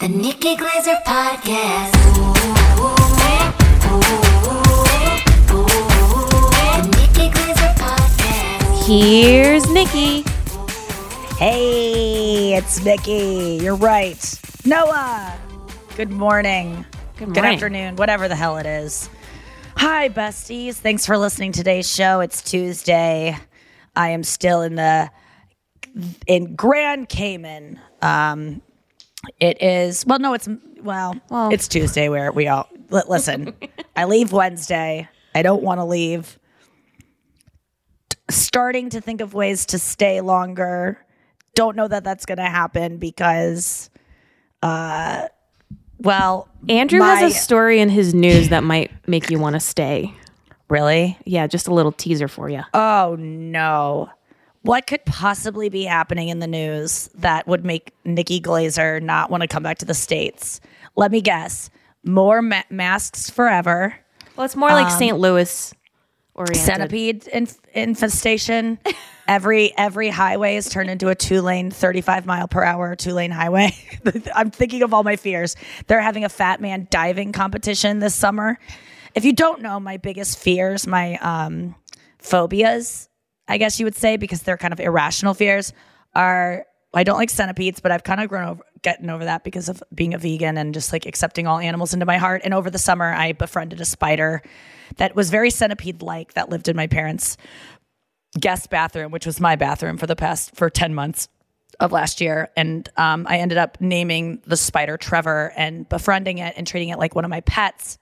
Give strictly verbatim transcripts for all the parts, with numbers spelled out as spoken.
The Nikki Glazer Podcast. Ooh, ooh, ooh, ooh, the Nikki Glazer Podcast. Here's Nikki. Hey, it's Nikki. You're right. Noah. Good morning. Good morning. Good afternoon. Whatever the hell it is. Hi, besties. Thanks for listening to today's show. It's Tuesday. I am still in the in Grand Cayman. Um, it is well, no, it's well, Well. it's Tuesday where we all li- listen. I leave Wednesday. I don't want to leave. Starting to think of ways to stay longer. Don't know that that's going to happen because, uh, well, Andrew my- has a story in his news that might make you want to stay. Really? Yeah, just a little teaser for you. Oh, no. What could possibly be happening in the news that would make Nikki Glazer not want to come back to the States? Let me guess. More ma- masks forever. Well, it's more like Saint Louis oriented. Centipede inf- infestation. every every highway is turned into a two-lane, thirty-five mile per hour two-lane highway. I'm thinking of all my fears. They're having a fat man diving competition this summer. If you don't know, my biggest fears, my um, phobias, I guess you would say, because they're kind of irrational fears, are I don't like centipedes, but I've kind of grown over getting over that because of being a vegan and just like accepting all animals into my heart. And over the summer, I befriended a spider that was very centipede-like that lived in my parents' guest bathroom, which was my bathroom for the past for ten months of last year. And um, I ended up naming the spider Trevor and befriending it and treating it like one of my pets.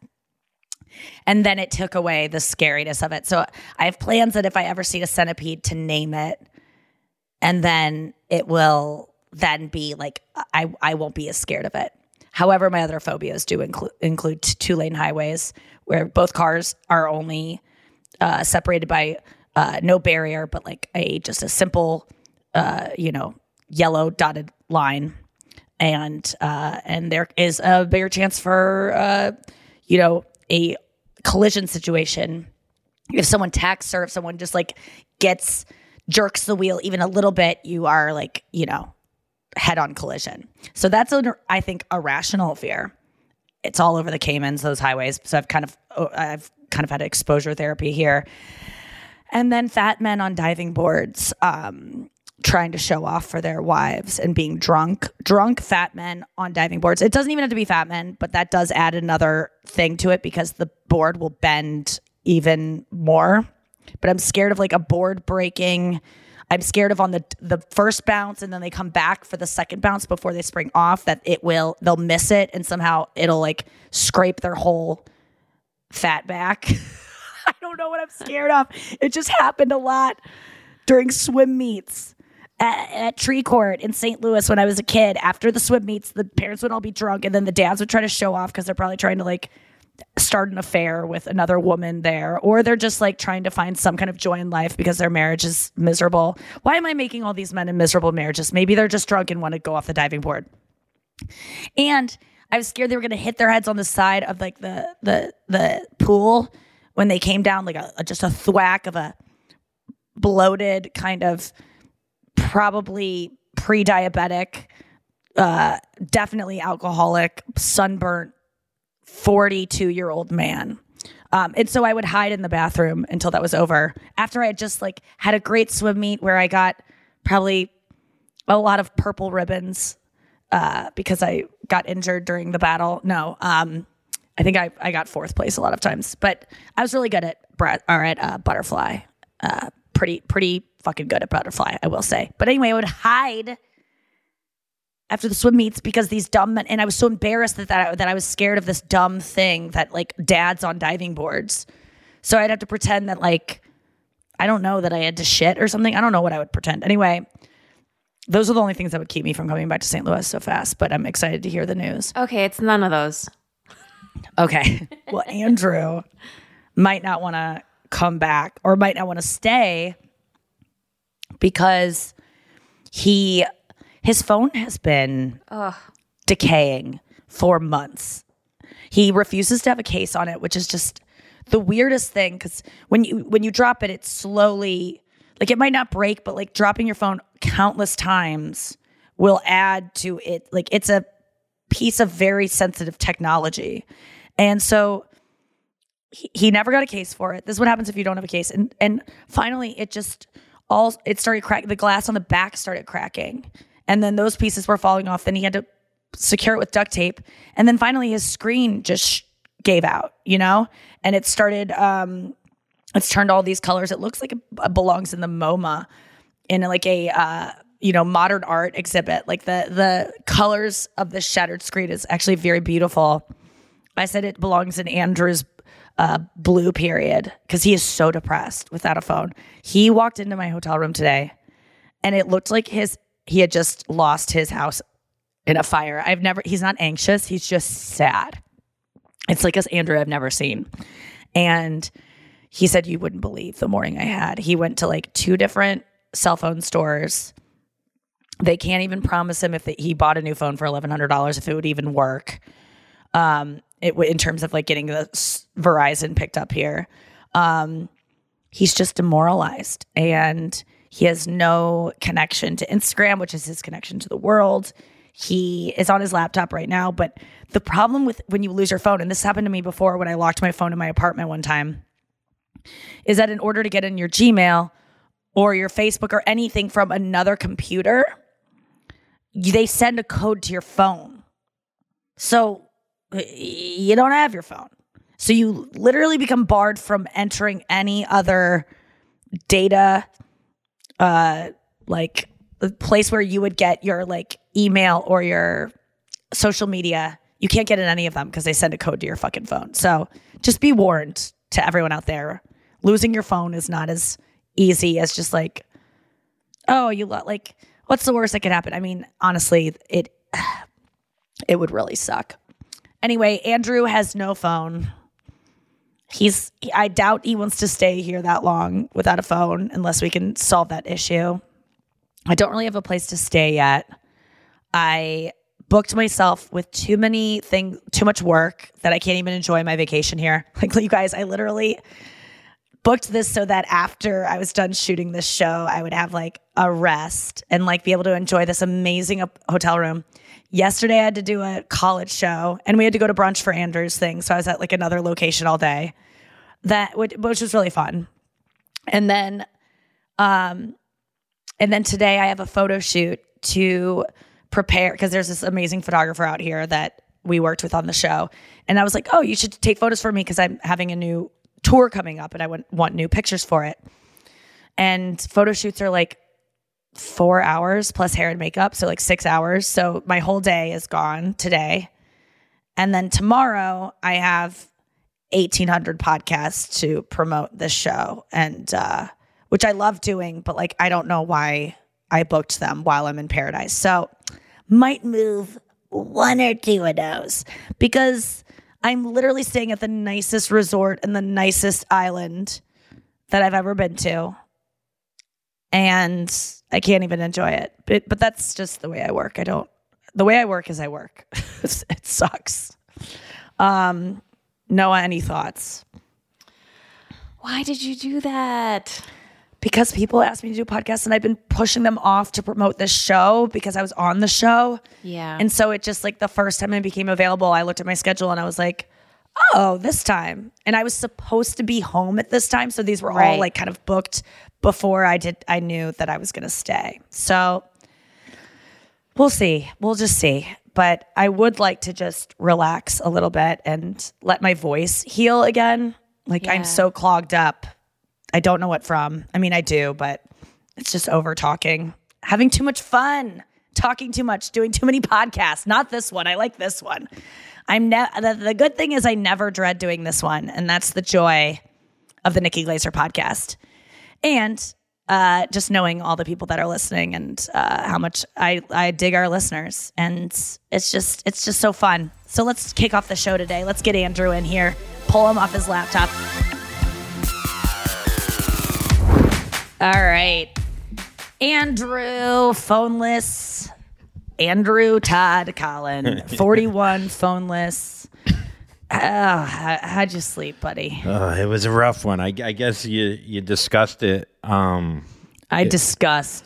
And then it took away the scariness of it. So I have plans that if I ever see a centipede to name it, and then it will then be like, I, I won't be as scared of it. However, my other phobias do include include two-lane highways where both cars are only uh, separated by uh, no barrier, but like a just a simple, uh, you know, yellow dotted line, and uh, and there is a bigger chance for uh, you know, a collision situation if someone tacks or if someone just like gets jerks the wheel even a little bit. You are like, you know, head-on collision. So that's a, I think, a rational fear. It's all over the Caymans, those highways. So I've kind of I've kind of had exposure therapy here. And then fat men on diving boards, um, trying to show off for their wives and being drunk, drunk fat men on diving boards. It doesn't even have to be fat men, but that does add another thing to it because the board will bend even more. But I'm scared of like a board breaking. I'm scared of on the the first bounce and then they come back for the second bounce before they spring off that it will, they'll miss it and somehow it'll like scrape their whole fat back. I don't know what I'm scared of. It just happened a lot during swim meets. At, at Tree Court in Saint Louis when I was a kid. After the swim meets, the parents would all be drunk and then the dads would try to show off because they're probably trying to like start an affair with another woman there, or they're just like trying to find some kind of joy in life because their marriage is miserable. Why am I making all these men in miserable marriages? Maybe they're just drunk and want to go off the diving board. And I was scared they were going to hit their heads on the side of like the the the pool when they came down, like a, just a thwack of a bloated kind of probably pre-diabetic, uh, definitely alcoholic, sunburnt, forty-two-year-old man. Um, and so I would hide in the bathroom until that was over. After I had just like had a great swim meet where I got probably a lot of purple ribbons uh, because I got injured during the battle. No, um, I think I, I got fourth place a lot of times, but I was really good at Brett or at uh, butterfly. Uh, pretty pretty fucking good at butterfly, I will say. But anyway, I would hide after the swim meets because these dumb men, and I was so embarrassed that that I, that I was scared of this dumb thing that like dads on diving boards. So I'd have to pretend that like, I don't know, that I had to shit or something. I don't know what I would pretend. Anyway, those are the only things that would keep me from coming back to Saint Louis so fast, but I'm excited to hear the news. Okay, it's none of those. Okay. Well, Andrew might not want to come back or might not want to stay because he his phone has been Ugh. decaying for months. He refuses to have a case on it, which is just the weirdest thing because when you when you drop it, it slowly, like it might not break, but like dropping your phone countless times will add to it. Like it's a piece of very sensitive technology. And so he, he never got a case for it. This is what happens if you don't have a case. And and finally it just all it started cracking. The glass on the back started cracking. And then those pieces were falling off. Then he had to secure it with duct tape. And then finally his screen just sh- gave out, you know? And it started um it's turned all these colors. It looks like it belongs in the MoMA in like a uh you know, modern art exhibit. Like the the colors of the shattered screen is actually very beautiful. I said it belongs in Andrew's uh, blue period because he is so depressed without a phone. He walked into my hotel room today and it looked like his he had just lost his house in a fire. I've never, he's not anxious. He's just sad. It's like us Andrew I've never seen. And he said, you wouldn't believe the morning I had. He went to like two different cell phone stores. They can't even promise him if the, he bought a new phone for eleven hundred dollars, if it would even work. Um, it w- in terms of like getting the s- Verizon picked up here. Um, he's just demoralized and he has no connection to Instagram, which is his connection to the world. He is on his laptop right now. But the problem with when you lose your phone, and this happened to me before when I locked my phone in my apartment one time, is that in order to get in your Gmail or your Facebook or anything from another computer, they send a code to your phone. So you don't have your phone. So you literally become barred from entering any other data, uh, like the place where you would get your like email or your social media. You can't get in any of them because they send a code to your fucking phone. So just be warned to everyone out there. Losing your phone is not as easy as just like, oh, you lo- like, what's the worst that could happen? I mean, honestly, it it would really suck. Anyway, Andrew has no phone. He's, I doubt he wants to stay here that long without a phone unless we can solve that issue. I don't really have a place to stay yet. I booked myself with too many things, too much work that I can't even enjoy my vacation here. Like, you guys, I literally booked this so that after I was done shooting this show, I would have like a rest and like be able to enjoy this amazing hotel room. Yesterday, I had to do a college show and we had to go to brunch for Andrew's thing. So I was at like another location all day, that which, which was really fun. And then, um, and then today I have a photo shoot to prepare because there's this amazing photographer out here that we worked with on the show. And I was like, oh, you should take photos for me because I'm having a new tour coming up and I want, want new pictures for it. And photo shoots are like four hours plus hair and makeup. So like six hours. So my whole day is gone today. And then tomorrow I have eighteen hundred podcasts to promote this show. And, uh, which I love doing, but like, I don't know why I booked them while I'm in paradise. So might move one or two of those because I'm literally staying at the nicest resort and the nicest island that I've ever been to. And I can't even enjoy it. But, but that's just the way I work. I don't, the way I work is I work. It sucks. Um, Noah, any thoughts? Why did you do that? Because people asked me to do podcasts and I've been pushing them off to promote this show because I was on the show. Yeah. And so it just like the first time it became available, I looked at my schedule and I was like, oh, this time. And I was supposed to be home at this time. So these were Right. all like kind of booked before I did. I knew that I was going to stay. So we'll see. We'll just see. But I would like to just relax a little bit and let my voice heal again. Like Yeah. I'm so clogged up. I don't know what from. I mean, I do, but it's just over talking, having too much fun, talking too much, doing too many podcasts. Not this one. I like this one. I'm ne- the, the good thing is I never dread doing this one. And that's the joy of the Nikki Glaser podcast. And uh, just knowing all the people that are listening and uh, how much I, I dig our listeners. And it's just, it's just so fun. So let's kick off the show today. Let's get Andrew in here, pull him off his laptop. All right. Andrew, phoneless. Andrew Todd Collin, forty-one, phoneless. Oh, how, how'd you sleep, buddy? Uh, it was a rough one. I, I guess you you discussed it. Um, I discussed.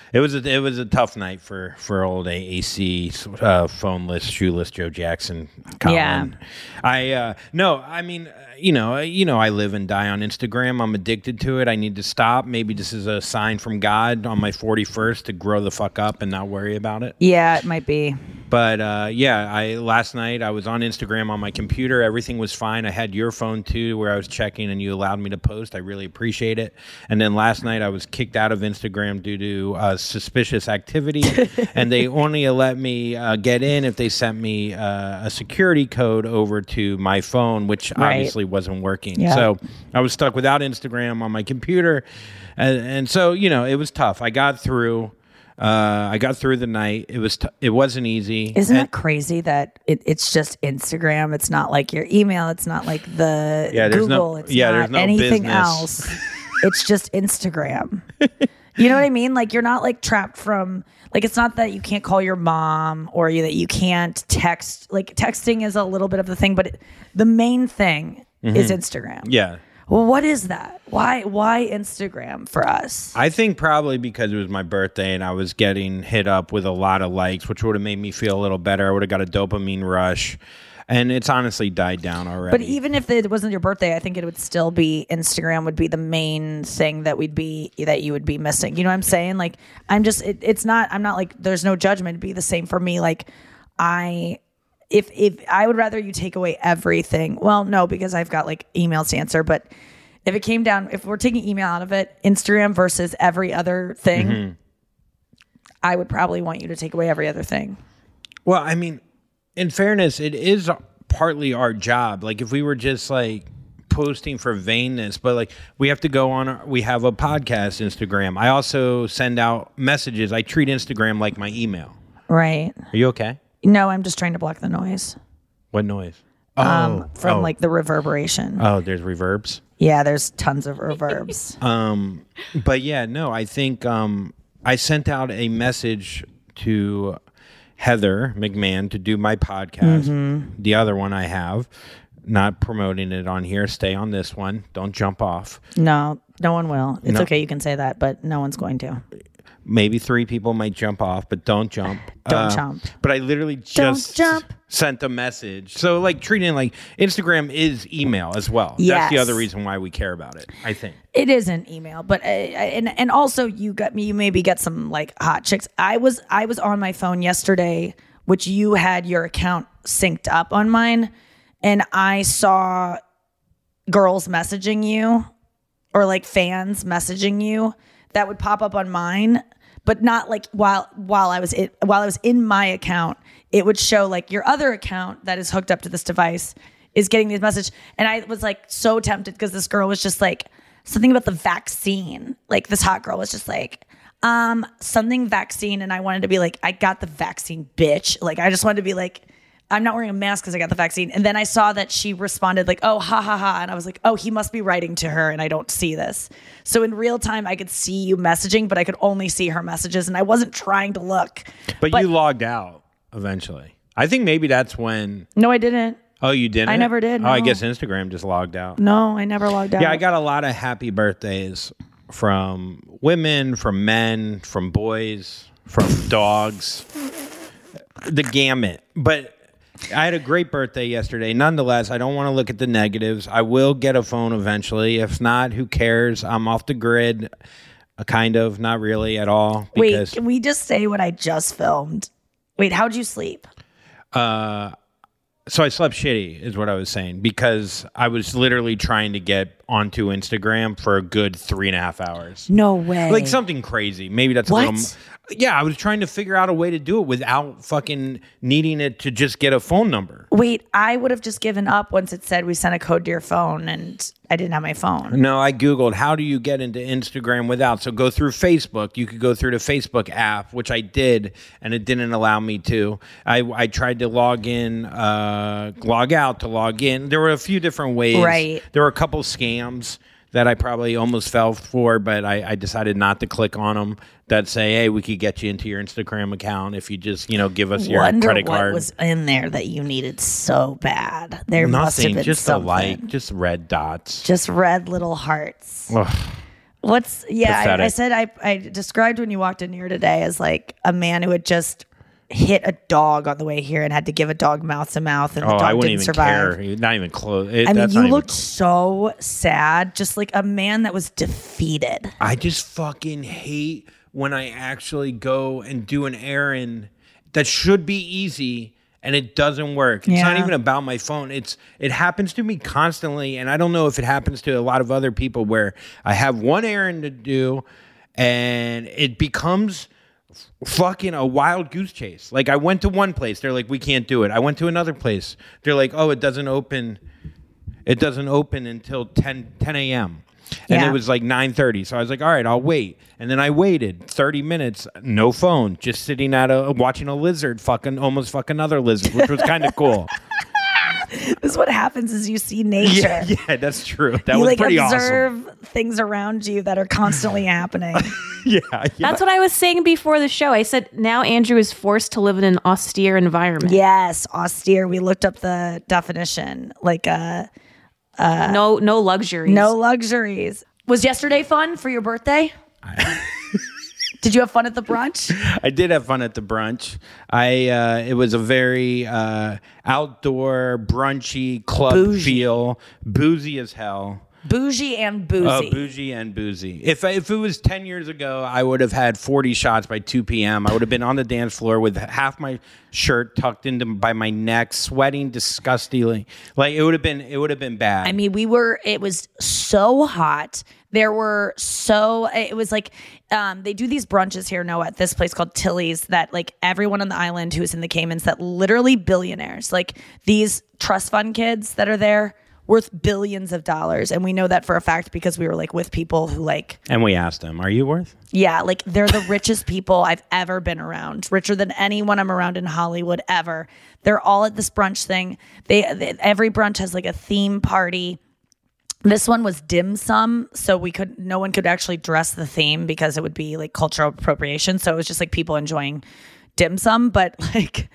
It was a, it was a tough night for, for old A A C, uh, phoneless, shoeless Joe Jackson. Colin. Yeah. I uh, no, I mean, uh, you know, uh, you know, I live and die on Instagram. I'm addicted to it. I need to stop. Maybe this is a sign from God on my forty-first to grow the fuck up and not worry about it. Yeah, it might be. But uh, yeah, I last night I was on Instagram on my computer. Everything was fine. I had your phone too, where I was checking, and you allowed me to post. I really appreciate it. And then last night I was kicked out of Instagram due to uh, suspicious activity, and they only let me uh, get in if they sent me uh, a security code over to my phone, which Right. obviously wasn't working. Yeah. So I was stuck without Instagram on my computer, and, and so you know it was tough. I got through. Uh, I got through the night. It was t- it wasn't easy. Isn't And- it crazy that it, it's just Instagram? It's not like your email. It's not like the Yeah, there's no- Google. it's yeah, not there's no anything business. else. It's just Instagram. You know what I mean? Like you're not like trapped from like it's not that you can't call your mom or you, that you can't text. Like texting is a little bit of the thing, but it, the main thing is Instagram. Yeah. Well, what is that? Why why Instagram for us? I think probably because it was my birthday and I was getting hit up with a lot of likes, which would have made me feel a little better. I would have got a dopamine rush. And it's honestly died down already. But even if it wasn't your birthday, I think it would still be Instagram would be the main thing that we'd be that you would be missing. You know what I'm saying? Like I'm just it, it's not I'm not like there's no judgment. It'd be the same for me. Like I if if I would rather you take away everything. Well, no, because I've got like emails to answer, but if it came down if we're taking email out of it, Instagram versus every other thing, Mm-hmm. I would probably want you to take away every other thing. Well, I mean, in fairness, it is partly our job. Like if we were just like posting for vainness, but like we have to go on, our, we have a podcast Instagram. I also send out messages. I treat Instagram like my email. Right. Are you okay? No, I'm just trying to block the noise. What noise? Oh, Um, from oh. like the reverberation. Oh, there's reverbs. Yeah, there's tons of reverbs. Um, but yeah, no, I think um, I sent out a message to Heather McMahon to do my podcast. Mm-hmm. The other one I have, not promoting it on here. Stay on this one. Don't jump off. No, no one will. It's No. okay, you can say that, but no one's going to. Maybe three people might jump off, but don't jump. Don't jump. But I literally just jump. sent a message. So like treating it like Instagram is email as well. That's Yes. the other reason why we care about it, I think. It is an email, but uh, and and also you got me. You maybe get some like hot chicks. I was I was on my phone yesterday, which you had your account synced up on mine, and I saw girls messaging you, or like fans messaging you that would pop up on mine, but not like while while I was in, while I was in my account. It would show like your other account that is hooked up to this device is getting these messages, and I was like so tempted because this girl was just like. Something about the vaccine. Like this hot girl was just like, um, something vaccine. And I wanted to be like, I got the vaccine, bitch. Like, I just wanted to be like, I'm not wearing a mask because I got the vaccine. And then I saw that she responded like, oh, ha, ha, ha. And I was like, oh, he must be writing to her and I don't see this. So in real time, I could see you messaging, but I could only see her messages. And I wasn't trying to look. But, you logged out eventually. I think maybe that's when. No, I didn't. Oh, you didn't? I never did, Oh, I no. guess Instagram just logged out. No, I never logged out. Yeah, I got a lot of happy birthdays from women, from men, from boys, from dogs, the gamut. But I had a great birthday yesterday. Nonetheless, I don't want to look at the negatives. I will get a phone eventually. If not, who cares? I'm off the grid, uh, kind of, not really at all. Wait, Because, can we just say what I just filmed? Wait, how'd you sleep? uh, so I slept shitty is what I was saying, because I was literally trying to get onto Instagram for a good three and a half hours. No way. Like something crazy. Maybe that's What? a little. Yeah, I was trying to figure out a way to do it without fucking needing it to just get a phone number. Wait, I would have just given up once it said we sent a code to your phone and I didn't have my phone. No, I Googled how do you get into Instagram without. So go through Facebook. You could go through the Facebook app, which I did, and it didn't allow me to. I, I tried to log in, uh, log out to log in. There were a few different ways. Right. There were a couple scams that I probably almost fell for, but I, I decided not to click on them that say, hey, we could get you into your Instagram account if you just, you know, give us your Wonder credit what card. was in there that you needed so bad. There must have Nothing, been just something. a like, just red dots. Just red little hearts. Ugh. What's yeah? I, I Pathetic. said I I described when you walked in here today as like a man who had just hit a dog on the way here and had to give a dog mouth to mouth, and the Oh, dog I wouldn't didn't even survive. care. Not even close. It, I mean, that's you not even looked so sad, just like a man that was defeated. I just fucking hate when I actually go and do an errand that should be easy and it doesn't work. It's not Yeah. even about my phone. It's it happens to me constantly, and I don't know if it happens to a lot of other people where I have one errand to do and it becomes fucking a wild goose chase. Like I went to one place, they're like, we can't do it. I went to another place, they're like, oh, it doesn't open. It doesn't open until ten a.m. And Yeah. it was like nine thirty. So I was like, all right, I'll wait. And then I waited thirty minutes, no phone, just sitting at a watching a lizard fucking almost fuck another lizard, which was kind of cool. This is what happens is you see nature. Yeah, yeah, that's true. That you was like pretty observe awesome. things around you that are constantly happening. Yeah, yeah. That's what I was saying before the show. I said now Andrew is forced to live in an austere environment. Yes, austere. We looked up the definition. Like uh no, no luxuries. no luxuries. Was yesterday fun for your birthday? Did you have fun at the brunch? I did have fun at the brunch. I uh, it was a very uh, outdoor, brunchy club Bougie. feel, boozy as hell. Bougie and boozy. Oh, bougie and boozy. If I- if it was ten years ago, I would have had forty shots by two p.m. I would have been on the dance floor with half my shirt tucked into by my neck, sweating disgustingly. Like it would have been, it would have been bad. I mean, we were, it was so hot. There were so, it was like, um, they do these brunches here, Noah, at this place called Tilly's that like everyone on the island who's in the Caymans, that literally billionaires, like these trust fund kids that are there, worth billions of dollars. And we know that for a fact because we were like with people who like, and we asked them, "Are you worth?" yeah, like they're the richest people I've ever been around, richer than anyone I'm around in Hollywood ever. They're all at this brunch thing. They, they every brunch has like a theme party. This one was dim sum, so we could no one could actually dress the theme because it would be like cultural appropriation. So it was just like people enjoying dim sum, but like,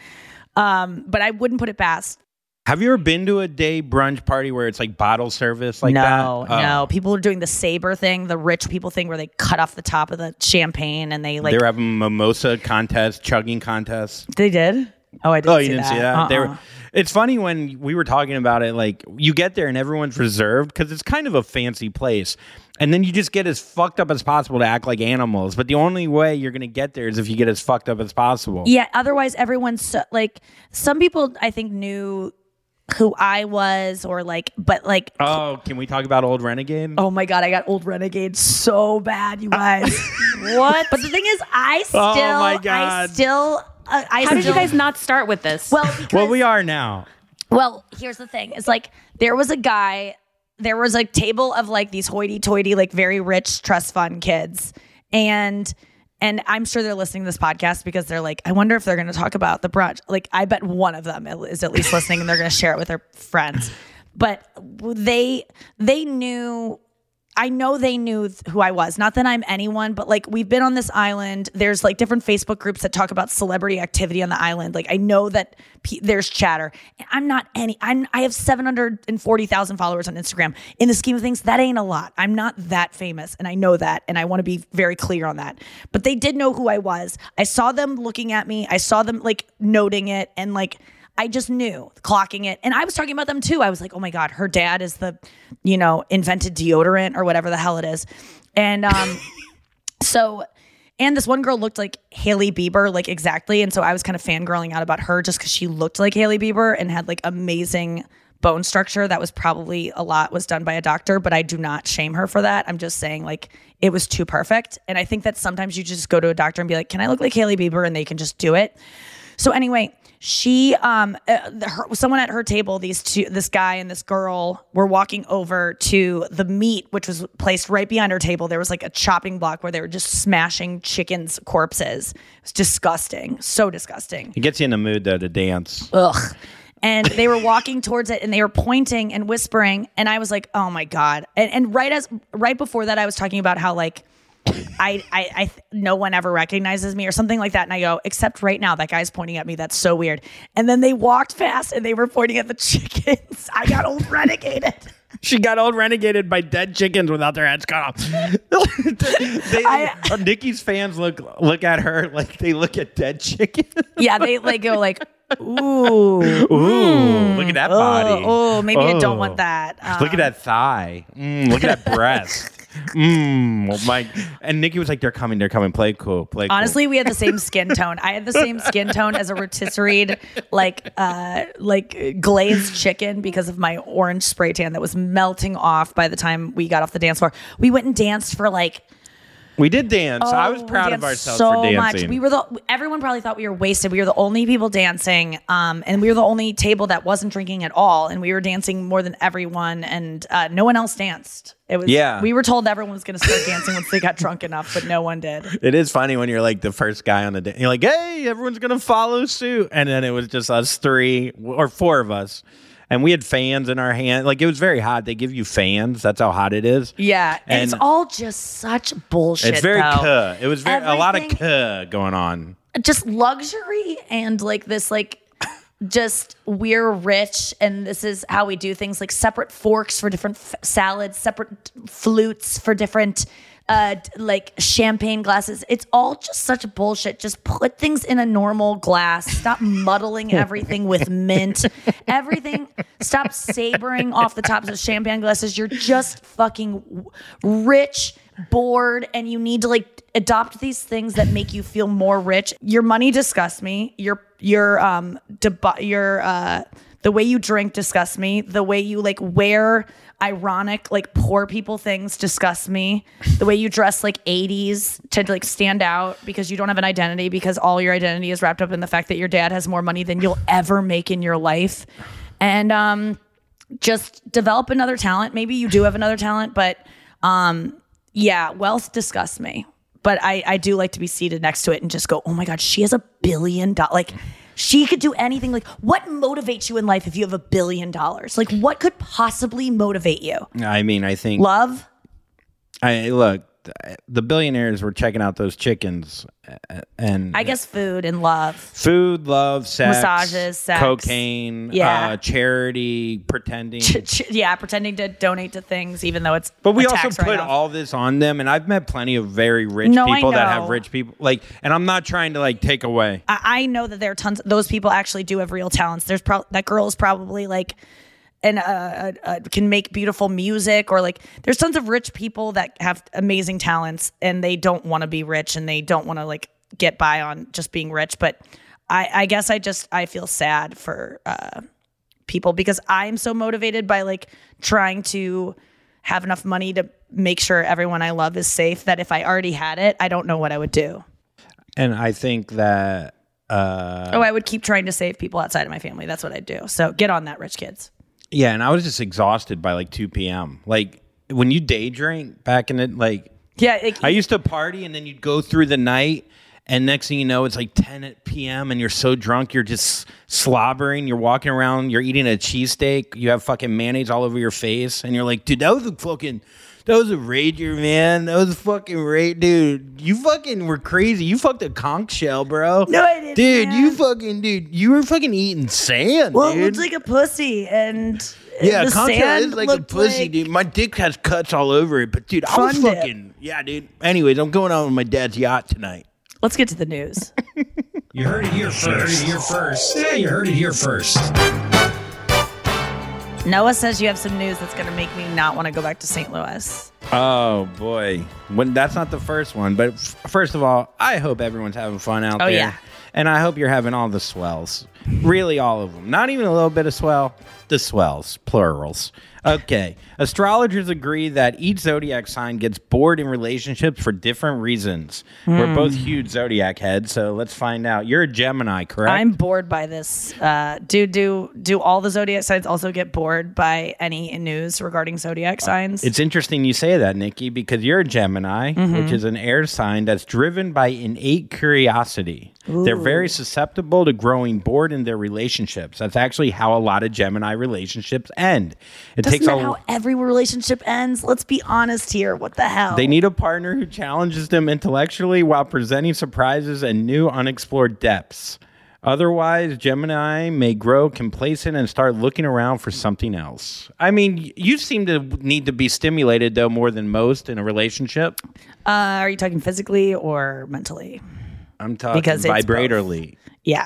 um, but I wouldn't put it past. Have you ever been to a day brunch party where it's like bottle service like that? No, Oh. no. People are doing the saber thing, the rich people thing where they cut off the top of the champagne and they like. They're having mimosa contests, chugging contests. They did? Oh, I didn't Oh, see you didn't that. see that? They Uh-uh. were, it's funny when we were talking about it, like you get there and everyone's reserved because it's kind of a fancy place. And then you just get as fucked up as possible to act like animals. But the only way you're going to get there is if you get as fucked up as possible. Yeah, otherwise everyone's so, like, some people I think knew who I was or like, but like, Oh, can we talk about Old Renegade? oh my God, I got Old Renegade so bad, you guys. What? But the thing is, I still, Oh my I God. still, uh, I How still, did you guys not start with this? well, because, Well, we are now. well, here's the thing. It's like, there was a guy, there was a table of like these hoity-toity, like very rich trust fund kids. And And I'm sure they're listening to this podcast because they're like, I wonder if they're going to talk about the brunch. Like, I bet one of them is at least listening and they're going to share it with their friends. But they they knew, I know they knew who I was. Not that I'm anyone, but like we've been on this island. There's like different Facebook groups that talk about celebrity activity on the island. Like I know that pe- there's chatter. And I'm not any, I'm, I have seven hundred forty thousand followers on Instagram. In the scheme of things, that ain't a lot. I'm not that famous and I know that. And I want to be very clear on that. But they did know who I was. I saw them looking at me. I saw them like noting it and like, I just knew, clocking it. And I was talking about them too. I was like, oh my God, her dad is the, you know, invented deodorant or whatever the hell it is. And um, so, and this one girl looked like Hailey Bieber, like exactly. And so I was kind of fangirling out about her just because she looked like Hailey Bieber and had like amazing bone structure. That was probably a lot was done by a doctor, but I do not shame her for that. I'm just saying like it was too perfect. And I think that sometimes you just go to a doctor and be like, can I look like Hailey Bieber? And they can just do it. So anyway, she, um, uh, the, her, someone at her table, these two, this guy and this girl were walking over to the meat, which was placed right behind her table. There was like a chopping block where they were just smashing chickens' corpses. It was disgusting. So disgusting. It gets you in the mood though to dance. Ugh. And they were walking towards it and they were pointing and whispering. And I was like, oh my God. And, and right as, right before that, I was talking about how like, I, I, I, no one ever recognizes me or something like that. And I go, except right now, that guy's pointing at me. That's so weird. And then they walked fast and they were pointing at the chickens. I got old renegaded. She got old renegaded by dead chickens without their heads cut off. they, I- Nikki's fans look look at her like they look at dead chickens. Yeah, they like go like, ooh, Ooh, look at that body. oh, oh, maybe I don't Oh. want that. Um, Look at that thigh. Mm, look at that breast. Mm, oh my. And Nikki was like, "They're coming. They're coming. Play cool. Play cool." Honestly, we had the same skin tone. I had the same skin tone as a rotisserie, like uh, like glazed chicken because of my orange spray tan that was melting off by the time we got off the dance floor. We went and danced for like. we did dance. I was Oh, we proud of danced ourselves so for dancing. much. We were the everyone probably thought we were wasted. We were the only people dancing, um, and we were the only table that wasn't drinking at all. And we were dancing more than everyone, and uh, no one else danced. It was Yeah. We were told everyone was going to start dancing once they got drunk enough, but no one did. It is funny when you're like the first guy on the day. You're like, "Hey, everyone's gonna follow suit," and then it was just us three or four of us, and we had fans in our hand. Like it was very hot. They give you fans. That's how hot it is. Yeah, and, And- it's all just such bullshit. It's very though. cuh. It was very a lot of Everything- cuh going on. just luxury and like this like just we're rich and this is how we do things, like separate forks for different f- salads, separate flutes for different uh d- like champagne glasses. It's all just such bullshit. Just put things in a normal glass. Stop muddling everything with mint. Everything. Stop sabering off the tops of champagne glasses. You're just fucking w- rich, bored, and you need to like adopt these things that make you feel more rich. Your money disgusts me. Your your um deb- your uh the way you drink disgusts me. The way you like wear ironic like poor people things disgusts me. The way you dress like eighties to like stand out because you don't have an identity, because all your identity is wrapped up in the fact that your dad has more money than you'll ever make in your life. And um just develop another talent. Maybe you do have another talent, but um yeah, wealth disgusts me. But I, I do like to be seated next to it and just go, oh my God, she has a billion dollars. Like, she could do anything. Like, what motivates you in life if you have a billion dollars? Like, what could possibly motivate you? I mean, I think Love? I look. The billionaires were checking out those chickens, uh, and I guess food and love. food, love, sex, Massages, sex. cocaine, Yeah. uh, charity, pretending. Ch- ch- yeah, pretending to donate to things, even though it's But we a also tax put write-off. all this on them, and I've met plenty of very rich No, I people that know. have rich people. Like, and I'm not trying to like take away. I, I know that there are tons. Those people actually do have real talents. There's pro- that girl is probably like, and uh, uh, uh, can make beautiful music, or like there's tons of rich people that have amazing talents, and they don't want to be rich, and they don't want to like get by on just being rich. But I, I guess I just I feel sad for uh, people because I'm so motivated by like trying to have enough money to make sure everyone I love is safe, that if I already had it, I don't know what I would do. And I think that uh, Oh, I would keep trying to save people outside of my family. That's what I'd do. So get on that, rich kids. yeah, and I was just exhausted by like two p.m. Like when you day drink back in it, like Yeah, like, I used to party, and then you'd go through the night, and next thing you know, it's like ten p.m. and you're so drunk, you're just slobbering. You're walking around, you're eating a cheesesteak, you have fucking mayonnaise all over your face, and you're like, dude, that was a fucking, that was a rager, man. That was a fucking rage, dude. You fucking were crazy. You fucked a conch shell, bro. No, I didn't, dude. man. You fucking, dude. You were fucking eating sand, well, it dude. looks like a pussy, and Yeah, the conch shell sand is like a looked pussy, like- dude. My dick has cuts all over it, but dude, I was Fun dip. fucking, yeah, dude. Anyways, I'm going out on my dad's yacht tonight. Let's get to the news. You heard it here first. You heard it here first. Yeah, you heard it here first. Noah says you have some news that's going to make me not want to go back to Saint Louis. Oh boy, when that's not the first one, but f- first of all, I hope everyone's having fun out Oh, there. yeah. And I hope you're having all the swells, really all of them. Not even a little bit of swell, the swells, plurals. Okay, astrologers agree that each zodiac sign gets bored in relationships for different reasons. We're both huge zodiac heads, so let's find out. You're a Gemini, correct? I'm bored by this. Uh, do do do all the zodiac signs also get bored by any news regarding zodiac signs? It's interesting you say that, Nikki, because you're a Gemini, Mm-hmm. which is an air sign that's driven by innate curiosity. They're very susceptible to growing bored in their relationships. That's actually how a lot of Gemini relationships end. It Isn't takes that a how every relationship ends? Let's be honest here. What the hell? they need a partner who challenges them intellectually while presenting surprises and new unexplored depths. Otherwise, Gemini may grow complacent and start looking around for something else. I mean, you seem to need to be stimulated, though, more than most in a relationship. Uh, are you talking physically or mentally? I'm talking Because it's vibratorily. Yeah.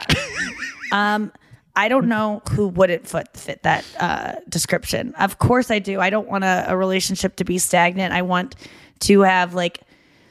um, I don't know who wouldn't fit, fit that uh, description. Of course I do. I don't want a, a relationship to be stagnant. I want to have like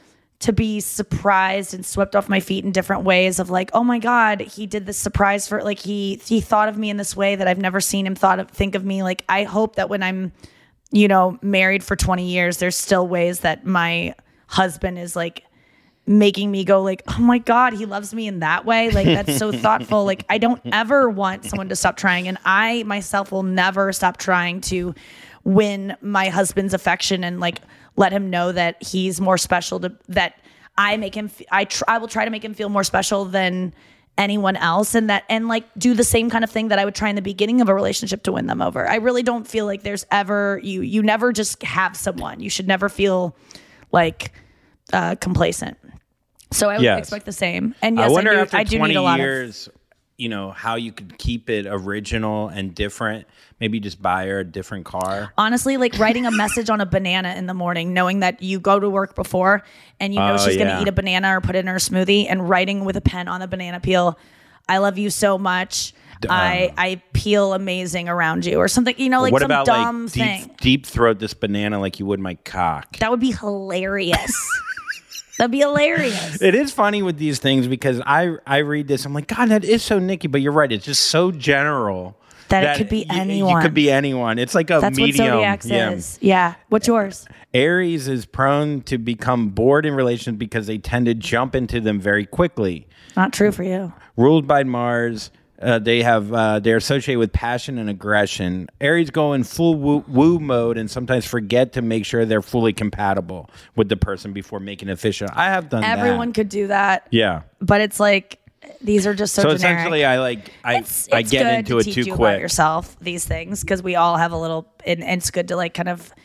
to be surprised and swept off my feet in different ways of like, oh my God, he did this surprise for like he he thought of me in this way that I've never seen him thought of think of me. Like I hope that when I'm, you know, married for twenty years, there's still ways that my husband is like making me go like, oh my God, he loves me in that way. Like that's so thoughtful. Like I don't ever want someone to stop trying. And I myself will never stop trying to win my husband's affection and like let him know that he's more special to that I make him, I tr- I will try to make him feel more special than anyone else. And that, and like do the same kind of thing that I would try in the beginning of a relationship to win them over. I really don't feel like there's ever, you, you never just have someone. You should never feel like uh, complacent. So I would Yes. expect the same. And yes, I I, wonder do, after I do twenty need a lot years, of. you know, how you could keep it original and different. Maybe just buy her a different car. Honestly, like writing a message on a banana in the morning, knowing that you go to work before and you know Oh, she's going yeah. to eat a banana or put it in her smoothie, and writing with a pen on the banana peel, I love you so much. I I peel amazing around you, or something, you know, like what some about dumb like thing. deep, deep throat this banana like you would my cock? That would be hilarious. That'd be hilarious. It is funny with these things because I I read this, I'm like, God, that is so Nikki, but you're right, it's just so general. That it could be y- You anyone. could be anyone. It's like a That's medium. what Zodiacs yeah. is. Yeah. What's yours? Aries is prone to become bored in relations because they tend to jump into them very quickly. Not true for you. Ruled by Mars, uh, they have uh, they're associated with passion and aggression. Aries go in full woo, woo mode and sometimes forget to make sure they're fully compatible with the person before making it official. I have done that. Everyone could do that. Yeah. But it's like, these are just so, So generic. essentially, I like I It's, I it's get good into to it teach too you about quick. yourself these things, because we all have a little, and, and it's good to like kind of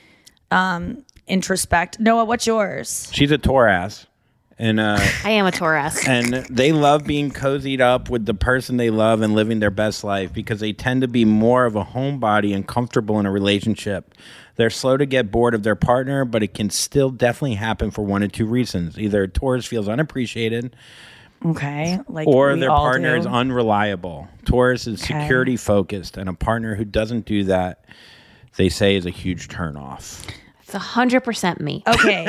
um, introspect. Noah, what's yours? She's a Taurus, and uh, I am a Taurus. and they love being cozied up with the person they love and living their best life because they tend to be more of a homebody and comfortable in a relationship. They're slow to get bored of their partner, but it can still definitely happen for one of two reasons: either Taurus feels unappreciated, Okay. Like or we their all partner do. is unreliable. Taurus is Okay. security focused, and a partner who doesn't do that, they say, is a huge turnoff. It's one hundred percent me. Okay.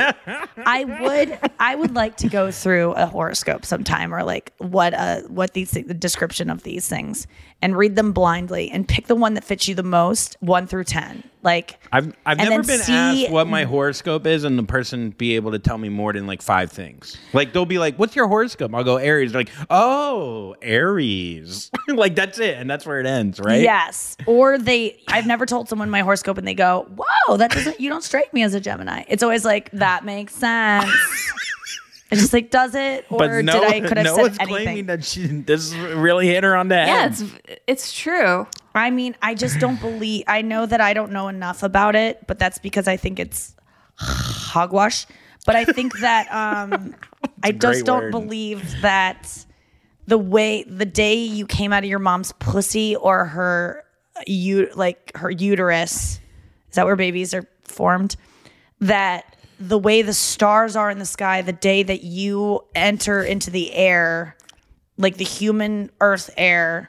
I would I would like to go through a horoscope sometime, or like what uh what these thi- the description of these things, and read them blindly and pick the one that fits you the most, one through ten. Like I've I've and never then been see- asked what my horoscope is, and the person be able to tell me more than like five things. Like they'll be like, "What's your horoscope?" I'll go Aries. They're like, "Oh, Aries." Like that's it, and that's where it ends, right? Yes. Or they, I've never told someone my horoscope and they go, whoa, that doesn't, you don't strike me as a Gemini. It's always like, that makes sense. It's just like, does it? Or But did no, I, could have no said one's anything? claiming that she this really hit her on the head. Yeah, it's it's true. I mean, I just don't believe, I know that I don't know enough about it, but that's because I think it's hogwash. But I think that um, I great just don't word. believe that the way, the day you came out of your mom's pussy or her, you like her uterus, is that where babies are formed? That the way the stars are in the sky, the day that you enter into the air, like the human earth air,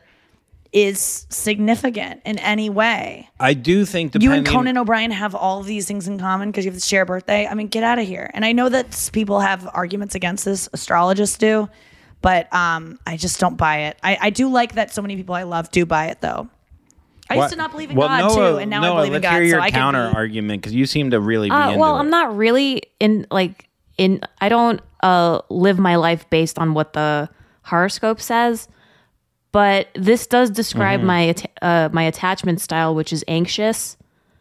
is significant in any way. I do think You depending. and Conan O'Brien have all of these things in common because you have to share a birthday. I mean, get out of here. And I know that s- people have arguments against this, astrologists do, but um, I just don't buy it. I, I do like that so many people I love do buy it, though. I used to not believe in well, God, Noah, too, and now Noah, I believe in let's God. hear your so I counter can be, argument because you seem to really be Uh, into well, it. I'm not really in like in. I don't uh, live my life based on what the horoscope says, but this does describe Mm-hmm. my at- uh, my attachment style, which is anxious,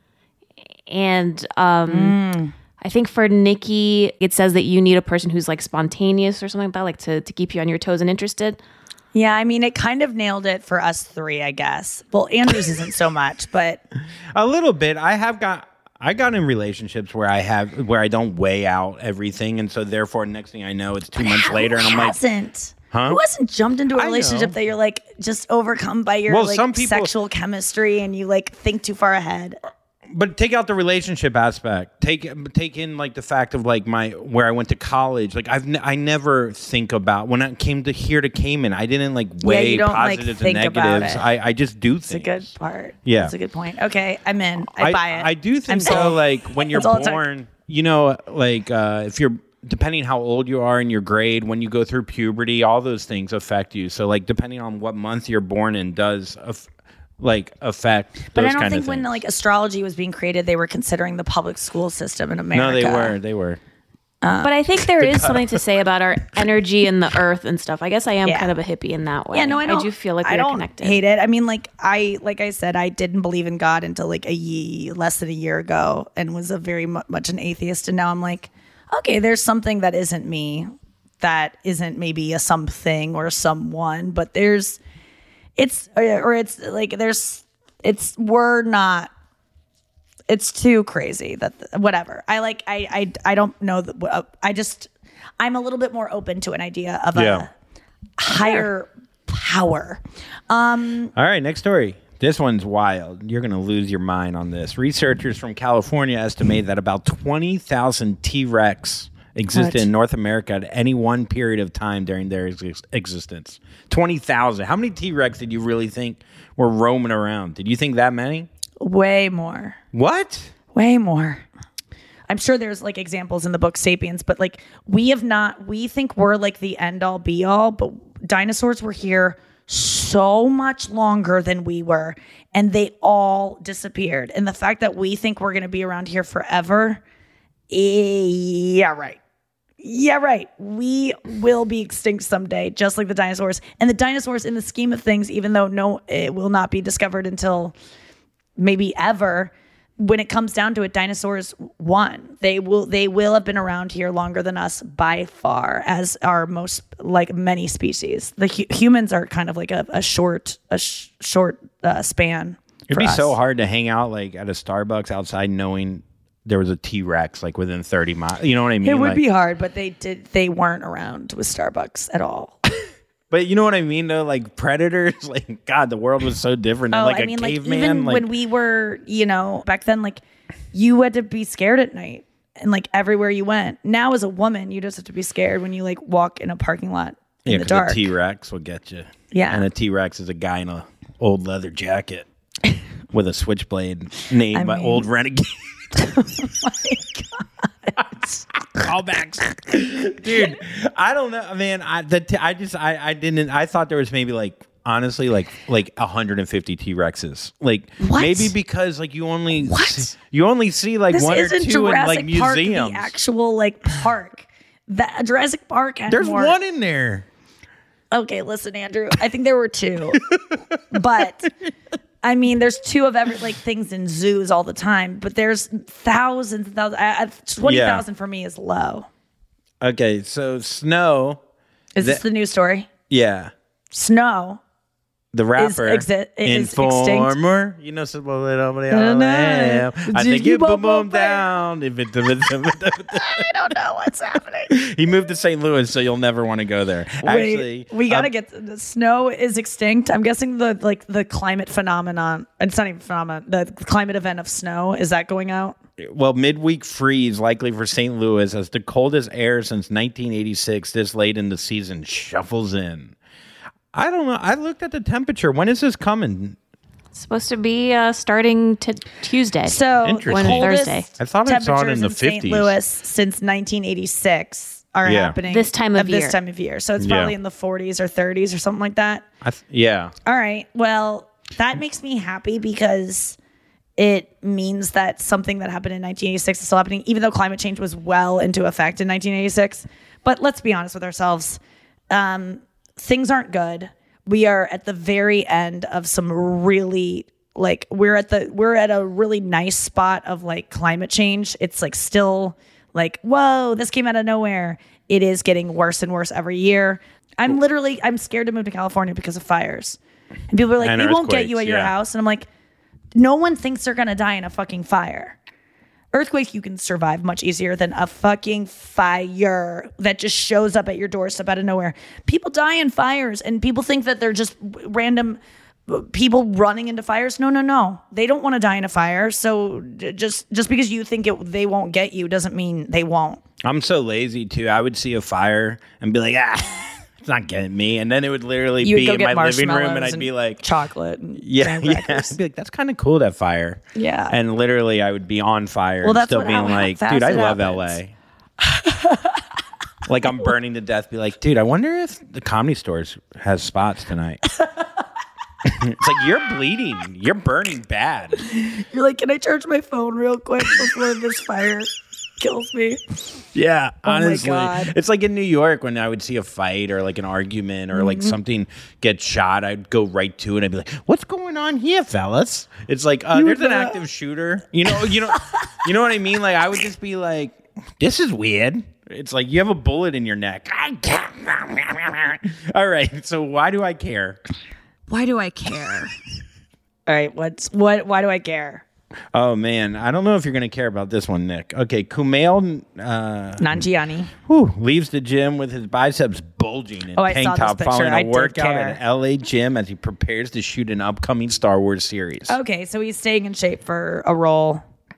and um, Mm. I think for Nikki, it says that you need a person who's like spontaneous or something like that, like to to keep you on your toes and interested. Yeah, I mean, it kind of nailed it for us three, I guess. Well, Andrews isn't so much, but A little bit. I have got. I got in relationships where I have where I don't weigh out everything, and so therefore, next thing I know, it's two months later, and I'm like, hasn't. Huh? Who hasn't jumped into a I relationship know. that you're like just overcome by your Well, like some people- sexual chemistry and you like think too far ahead? But take out the relationship aspect. Take take in like the fact of like my where I went to college. Like I've n- I never think about when I came to here to Cayman. I didn't like weigh you don't, like, positives think and about negatives. it. I, I just do It's a things. good part. Yeah. That's a good point. Okay, I'm in. I, buy it. I do I'm think so. sold. Like when you're That's all it took. born, you know, like uh, if you're depending how old you are in your grade, when you go through puberty, all those things affect you. So like depending on what month you're born in does aff- like affect those But I don't kind think of when things. like astrology was being created, they were considering the public school system in no, America. they were. They were. But I think there is something to say about our energy and the earth and stuff. I guess I am Yeah. kind of a hippie in that way. Yeah, no, I don't. do feel like I we're don't connected. hate it. I mean, like I, like I said, I didn't believe in God until like a ye less than a year ago, and was a very mu- much an atheist. And now I'm like, okay, there's something that isn't me, that isn't maybe a something or someone, but there's, it's or, or it's like there's, it's we're not. It's too crazy that whatever. I like. I I I don't know. That, uh, I just. I'm a little bit more open to an idea of Yeah. a higher power. All right, next story. This one's wild. You're going to lose your mind on this. Researchers from California estimate that about twenty thousand T-Rex existed What? in North America at any one period of time during their ex- existence. twenty thousand. How many T-Rex did you really think were roaming around? Did you think that many? Way more. What? Way more. I'm sure there's like examples in the book Sapiens, but like we have not, we think we're like the end all be all, but dinosaurs were here so much longer than we were, and they all disappeared. And the fact that we think we're going to be around here forever, eh, yeah, right. Yeah, right. We will be extinct someday, just like the dinosaurs. And the dinosaurs, in the scheme of things, even though no, it will not be discovered until maybe ever, when it comes down to it, dinosaurs won. They will they will have been around here longer than us by far, as are most, like many species. The hu- humans are kind of like a, a short a sh- short uh, span. It'd for be us. so hard to hang out like at a Starbucks outside knowing there was a T-Rex like within thirty miles. You know what I mean? It would Like- be hard, but they did. They weren't around with Starbucks at all. But you know what I mean, though? Like predators, like God, the world was so different. Oh, like I a mean, like caveman, even like, when we were, you know, back then, like you had to be scared at night, and like everywhere you went. Now, as a woman, you just have to be scared when you like walk in a parking lot in yeah, the 'cause dark. a T-Rex will get you. Yeah. and a T-Rex is a guy in a old leather jacket with a switchblade named I by mean- Old Renegade. Oh my God. Callbacks, dude. I don't know, man. I the t- I just I I didn't. I thought there was maybe like honestly like like one hundred fifty T-Rexes. Like What? maybe because like you only What? see- you only see like This one or isn't two in Jurassic like Park, museums. the actual like park. That Jurassic Park had There's more. one in there. Okay, listen, Andrew. I think there were two, but I mean, there's two of every like things in zoos all the time. But there's thousands, and thousands. I- I- Twenty thousand for me is low. Okay, so Snow, Is this The- the new story? yeah, Snow. the rapper, exi- is Informer. You know, some little bit don't know. I Did think you you boom boom, boom boom, down. If it, I don't know what's happening. he moved to Saint Louis, so you'll never want to go there. Actually, Wait, we gotta um, get the snow is extinct. I'm guessing the like the climate phenomenon. It's not even phenomenon. The climate event of snow, is that going out? Well, midweek freeze likely for Saint Louis as the coldest air since nineteen eighty-six. This late in the season shuffles in. I don't know. I looked at the temperature. When is this coming? It's supposed to be uh, starting to Tuesday. So Interesting. the coldest Thursday. I thought I saw it in temperatures the Saint fifties. Louis since nineteen eighty-six are Yeah. happening This time of at this year. time of year. So it's Yeah. probably in the forties or thirties or something like that. I th- yeah. All right. Well, that makes me happy because it means that something that happened in nineteen eighty-six is still happening, even though climate change was well into effect in nineteen eighty-six. But let's be honest with ourselves. Um, things aren't good. We are at the very end of some really like we're at the we're at a really nice spot of like climate change. It's like still like, whoa, this came out of nowhere. It is getting worse and worse every year. I'm literally I'm scared to move to California because of fires. And people are like, And they won't get you earthquakes, at your yeah. house. And I'm like, no one thinks they're gonna die in a fucking fire. Earthquake you can survive much easier than a fucking fire that just shows up at your doorstep out of nowhere. People die in fires, and people think that they're just random people running into fires. No, no, no. They don't want to die in a fire. So just just because you think it, they won't get you doesn't mean they won't. I'm so lazy too. I would see a fire and be like, ah. It's not getting me, and then it would literally You would be go in get my living room, and marshmallows I'd be like, chocolate. And "Yeah, graham yeah." crackers. I'd be like, "That's kind of cool, that fire." Yeah. and literally, I would be on fire, Well, and that's still what- being how- how like, fast "Dude, I it love happens. L A." Like I'm burning to death. Be like, "Dude, I wonder if the Comedy Stores has spots tonight." It's like you're bleeding, you're burning bad. You're like, can I charge my phone real quick before this fire kills me? Yeah, Oh my honestly, God. it's like in New York when I would see a fight or like an argument or Mm-hmm. like something get shot, I'd go right to it. I'd be like, "What's going on here, fellas?" It's like uh, there's an the- active shooter. You know, you know, you know what I mean? Like I would just be like, "This is weird." It's like you have a bullet in your neck. All right, so why do I care? Why do I care? All right, what's what? Why do I care? Oh man, I don't know if you're gonna care about this one, Nick. Okay, Kumail uh, Nanjiani. whew, leaves the gym with his biceps bulging in Oh, I tank saw this top picture. following I a did workout care. at an L A gym as he prepares to shoot an upcoming Star Wars series. Okay, so he's staying in shape for a role.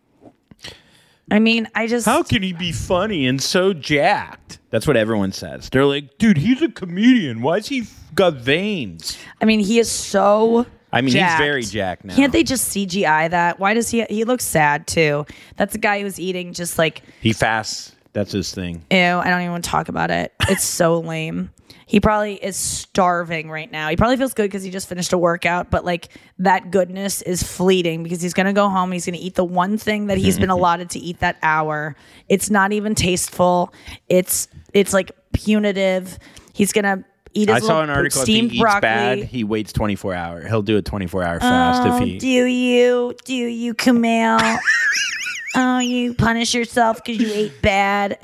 I mean, I just How can he be funny and so jacked? That's what everyone says. They're like, dude, he's a comedian. Why's he f- got veins? I mean, he is so. I mean, jacked. he's very jacked now. Can't they just C G I that? Why does he? He looks sad too. That's a guy who's eating just like. He fasts. That's his thing. Ew, I don't even want to talk about it. It's so lame. He probably is starving right now. He probably feels good because he just finished a workout, but like that goodness is fleeting because he's going to go home. He's going to eat the one thing that he's been allotted to eat that hour. It's not even tasteful. It's it's like punitive. He's going to eat his I saw little an article if he steamed eats broccoli. bad, he waits twenty-four hours. He'll do a twenty-four hour fast Oh, if he. do you? Do you, Kumail? Oh, you punish yourself because you ate bad.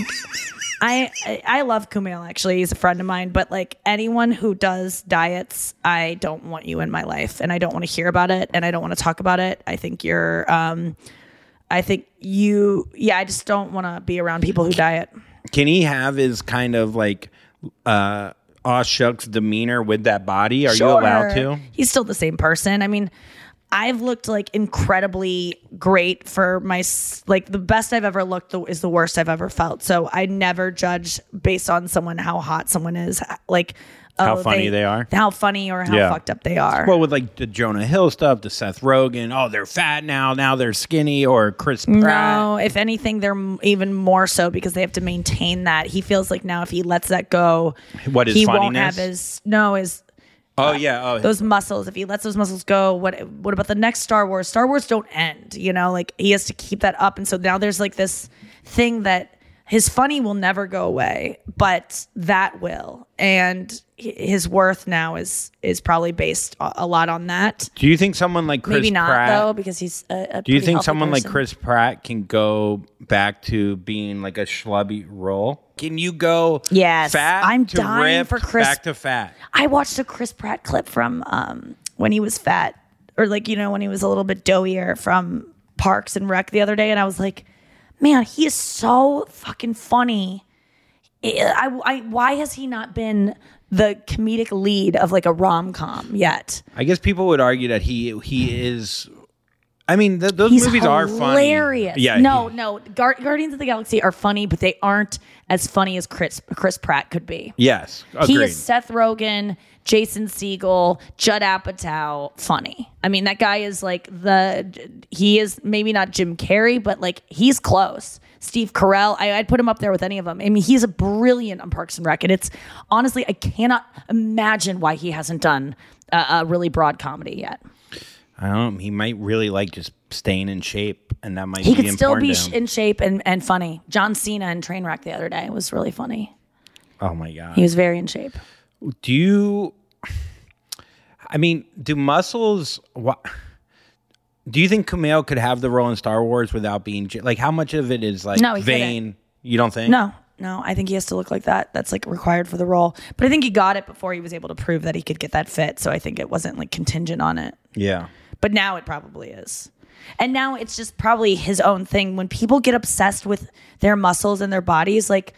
I, I I love Kumail, actually. He's a friend of mine. But like anyone who does diets, I don't want you in my life. And I don't want to hear about it. And I don't want to talk about it. I think you're, um, I think you, yeah, I just don't want to be around people who diet. Can he have his kind of like uh aw shucks demeanor with that body? Are you allowed Sure. to? He's still the same person. I mean, I've looked like incredibly great for my s- like the best I've ever looked the, is the worst I've ever felt. So I never judge based on someone how hot someone is, like How oh, funny they are? how funny or how Yeah. fucked up they are. Well, with like the Jonah Hill stuff, the Seth Rogen, oh, they're fat now, now they're skinny, or Chris Pratt. No, if anything, they're m- even more so because they have to maintain that. He feels like now if he lets that go, What, his he won't funniness? have his no his Oh yeah, oh those muscles. If he lets those muscles go, what what about the next Star Wars? Star Wars don't end, you know, like he has to keep that up. And so now there's like this thing that his funny will never go away, but that will. And hi- his worth now is is probably based a a lot on that. Do you think someone like Chris Maybe not Pratt? though, because he's a, a Do you pretty think healthy someone like person. Chris Pratt can go back to being like a schlubby role? Can you go Yes, fat I'm to dying ripped for Chris- back to fat? I watched a Chris Pratt clip from um, when he was fat, or like, you know, when he was a little bit doughier from Parks and Rec the other day, and I was like, man, he is so fucking funny. I, I, why has he not been the comedic lead of like a rom com yet? I guess people would argue that he he is. I mean, th- those He's movies are funny. hilarious. Yeah, no, he- no, Gar- Guardians of the Galaxy are funny, but they aren't as funny as Chris Chris Pratt could be. yes, agreed. He is Seth Rogen, Jason Segel, Judd Apatow funny. I mean, that guy is like the, he is maybe not Jim Carrey, but like he's close. Steve Carell, I, I'd put him up there with any of them. I mean, he's a brilliant on Parks and Rec. And it's honestly, I cannot imagine why he hasn't done a, a really broad comedy yet. I don't know. He might really like just staying in shape, and that might He be could still important be to sh- him. in shape and, and funny. John Cena in Trainwreck the other day was really funny. Oh my god. He was very in shape. Do you? I mean, do muscles? What? Do you think Kumail could have the role in Star Wars without being j- like? How much of it is like No, he vain? You don't think? No, no, I think he has to look like that. That's like required for the role. But I think he got it before he was able to prove that he could get that fit. So I think it wasn't like contingent on it. Yeah. But now it probably is. And now it's just probably his own thing. When people get obsessed with their muscles and their bodies, like,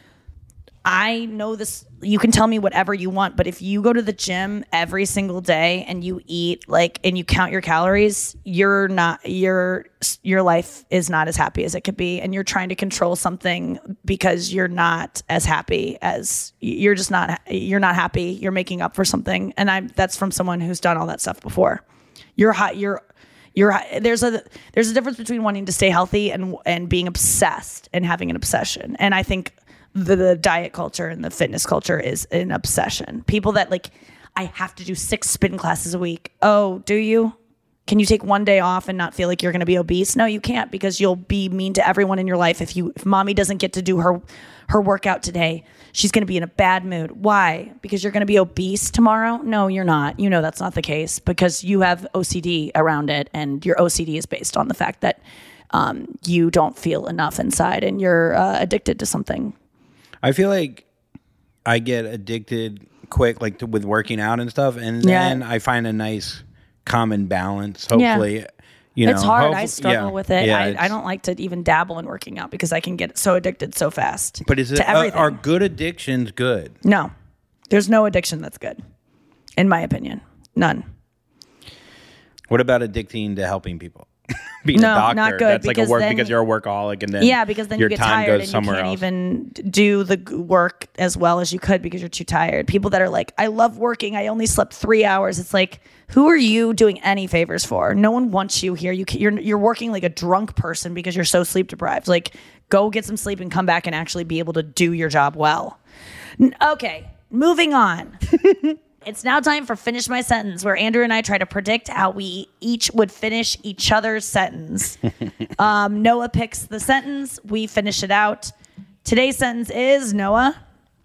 I know this, you can tell me whatever you want, but if you go to the gym every single day and you eat like, and you count your calories, you're not, your, your life is not as happy as it could be. And you're trying to control something because you're not as happy as, you're just not, you're not happy. You're making up for something. And I'm, that's from someone who's done all that stuff before. You're hot. You're, you're, there's a, there's a difference between wanting to stay healthy and, and being obsessed and having an obsession. And I think The, the diet culture and the fitness culture is an obsession. People that like, I have to do six spin classes a week. Oh, do you? Can you take one day off and not feel like you're going to be obese? No, you can't, because you'll be mean to everyone in your life. If you, if mommy doesn't get to do her, her workout today, she's going to be in a bad mood. Why? Because you're going to be obese tomorrow? No, you're not. You know, that's not the case, because you have O C D around it, and your O C D is based on the fact that um, you don't feel enough inside and you're uh, addicted to something. I feel like I get addicted quick, like to, with working out and stuff, and then Yeah. I find a nice common balance. Hopefully, Yeah. you know, It's hard. hopef- I struggle yeah, with it. yeah, I, it's- I don't like to even dabble in working out because I can get so addicted so fast. But is it to uh, everything? are good addictions good? No, there's no addiction that's good, in my opinion. None. What about addicting to helping people? Being No, a doctor, not good, that's like a because work then- because you're a workaholic, and then Yeah, because then your you get time tired goes and you somewhere can't else. even do the g- work as well as you could because you're too tired. People that are like, I love working. I only slept three hours. It's like, who are you doing any favors for? No one wants you here. You can, you're you're working like a drunk person because you're so sleep deprived. Like, go get some sleep and come back and actually be able to do your job well. N- Okay, moving on. It's now time for Finish My Sentence, where Andrew and I try to predict how we each would finish each other's sentence. um, Noah picks the sentence. We finish it out. Today's sentence is, Noah.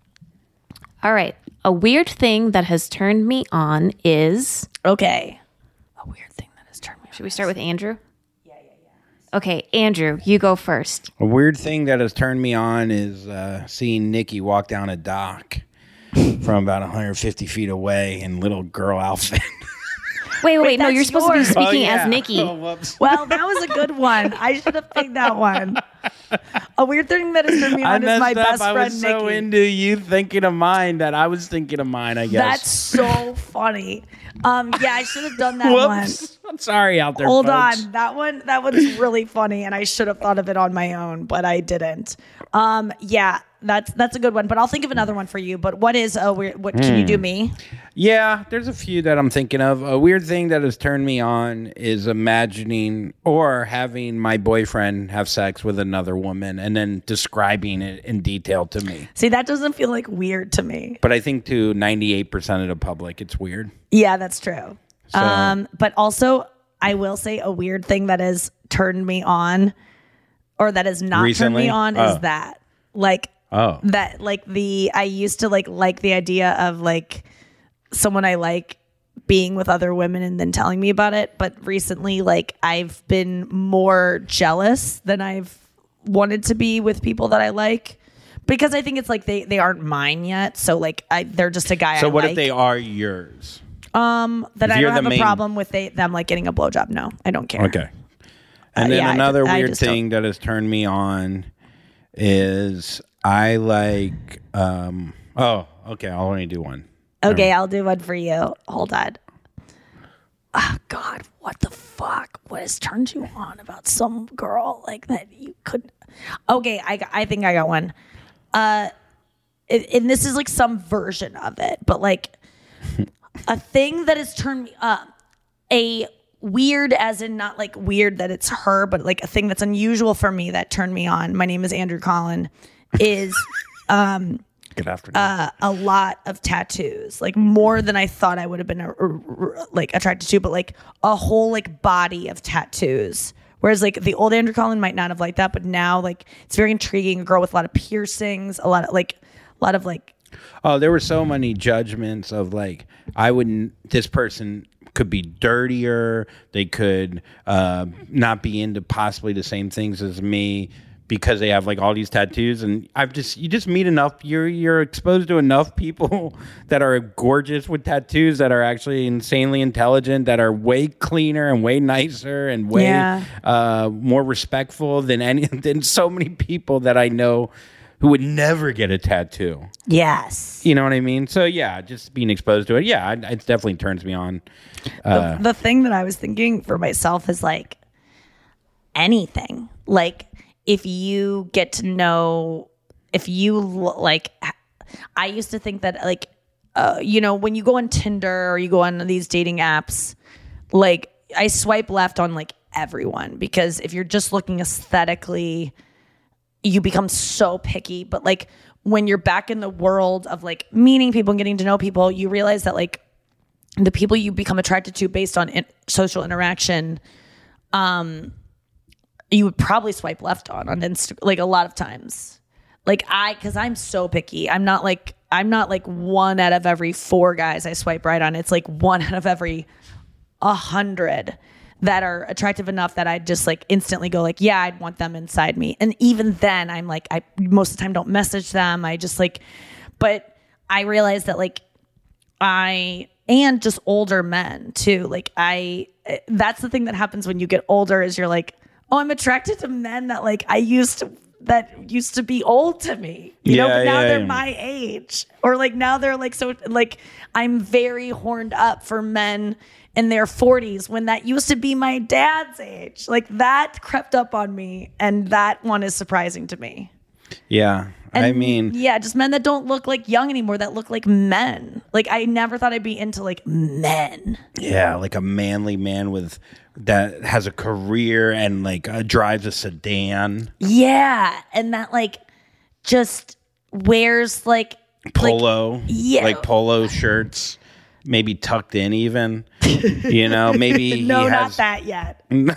All right. A weird thing that has turned me on is. Okay. A weird thing that has turned me on. Should we start with Andrew? Yeah, yeah, yeah. Okay, Andrew, you go first. A weird thing that has turned me on is uh, seeing Nikki walk down a dock from about one hundred fifty feet away in little girl outfit. Wait, wait, wait. No, that's you're supposed yours. to be speaking Oh, yeah. as Nikki. Oh, whoops. Well, that was a good one. I should have picked that one. A weird thing that has turned me I on is messed my up. best I friend, was so Nikki. into you thinking of mine that I was thinking of mine, I guess. That's so funny. Um, yeah, I should have done that one. Whoops. I'm sorry out there, Hold folks. on, that one that one's really funny, and I should have thought of it on my own, but I didn't. Um, yeah, that's that's a good one. But I'll think of another one for you. But what is a weird? What can you do me? Yeah, there's a few that I'm thinking of. A weird thing that has turned me on is imagining or having my boyfriend have sex with another woman and then describing it in detail to me. See, that doesn't feel like weird to me. But I think to ninety-eight percent of the public, it's weird. Yeah, that's true. So- Um, but also, I will say a weird thing that has turned me on, or that has not Recently? turned me on, Oh. is that like Oh. that like the I used to like like the idea of like someone I like being with other women and then telling me about it, but recently like I've been more jealous than I've wanted to be with people that I like, because I think it's like they they aren't mine yet, so like I they're just a guy So I what like. if they are yours? um that if I you're don't have the a main- problem with they, them like getting a blowjob. No, I don't care. Okay. And Uh, then yeah, I another ju- I weird just don't- thing that has turned me on is I like um oh, okay, I'll only do one. Okay, I'll do one for you. Hold on. Oh God, what the fuck? What has turned you on about some girl like that you could? Okay, I got- I think I got one. Uh, and and this is like some version of it, but like a thing that has turned me up. A weird, as in not like weird that it's her, but like a thing that's unusual for me that turned me on. My name is Andrew Collin. Is Good afternoon. uh, a lot of tattoos, like more than I thought I would have been uh, like attracted to, but like a whole like body of tattoos. Whereas like the old Andrew Collin might not have liked that, but now like it's very intriguing. A girl with a lot of piercings, a lot of like a lot of like Oh, there were so many judgments of like, I wouldn't, this person could be dirtier. They could uh, not be into possibly the same things as me. because they have like all these tattoos, and I've just you just meet enough. You're you're exposed to enough people that are gorgeous with tattoos, that are actually insanely intelligent, that are way cleaner and way nicer and way Yeah. uh, more respectful than any than so many people that I know who would never get a tattoo. Yes. You know what I mean? So yeah, just being exposed to it, yeah, it, it definitely turns me on. Uh, the, the thing that I was thinking for myself is like anything. Like if you get to know, if you l- like, I used to think that like, uh, you know, when you go on Tinder or you go on these dating apps, like I swipe left on like everyone, because if you're just looking aesthetically, you become so picky. But like when you're back in the world of like meeting people and getting to know people, you realize that like the people you become attracted to based on in- social interaction, um, you would probably swipe left on on Insta, like a lot of times. Like I, because I'm so picky. I'm not like I'm not like one out of every four guys I swipe right on. It's like one out of every a hundred that are attractive enough that I'd just like instantly go like, yeah, I'd want them inside me. And even then I'm like, I most of the time don't message them. I just like, but I realized that like I, and just older men too. Like I, that's the thing that happens when you get older is you're like, oh, I'm attracted to men that like I used to, that used to be old to me, you know, Yeah, but now yeah, they're yeah. my age, or like now they're like, so like I'm very horned up for men in their forties when that used to be my dad's age. Like that crept up on me, and that one is surprising to me. yeah, And I mean, yeah, just men that don't look like young anymore, that look like men. Like I never thought I'd be into like men. yeah, like a manly man with that has a career and like uh, drives a sedan, Yeah, and that like just wears like polo, like, yeah. like polo shirts, maybe tucked in even. You know, maybe no, he not has. that yet. I'm